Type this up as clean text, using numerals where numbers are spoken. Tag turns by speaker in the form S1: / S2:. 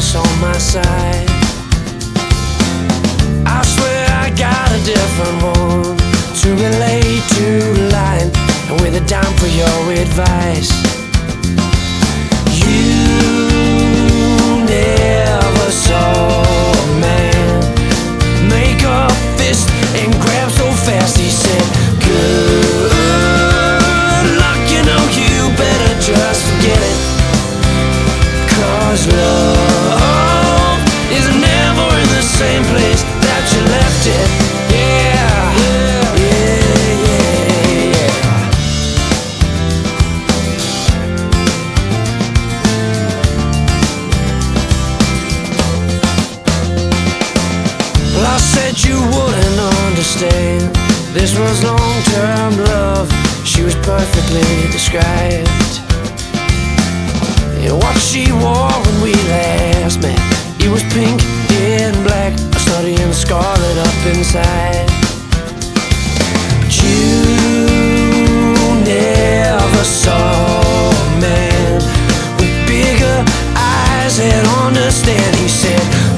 S1: universe on my side. I swear I got a different one to relate to line, and with a dime for your advice. You never saw a man make a fist and grab so fast. He said, good luck, you know you better just forget it, 'cause love is never in the same place that you left it. Yeah, yeah, yeah, yeah. Well, I said you wouldn't understand. This was long-term love. She was perfectly described. And what she wore when we last met, it was pink and black, a studying scarlet up inside. But you never saw a man with bigger eyes and understand. He said,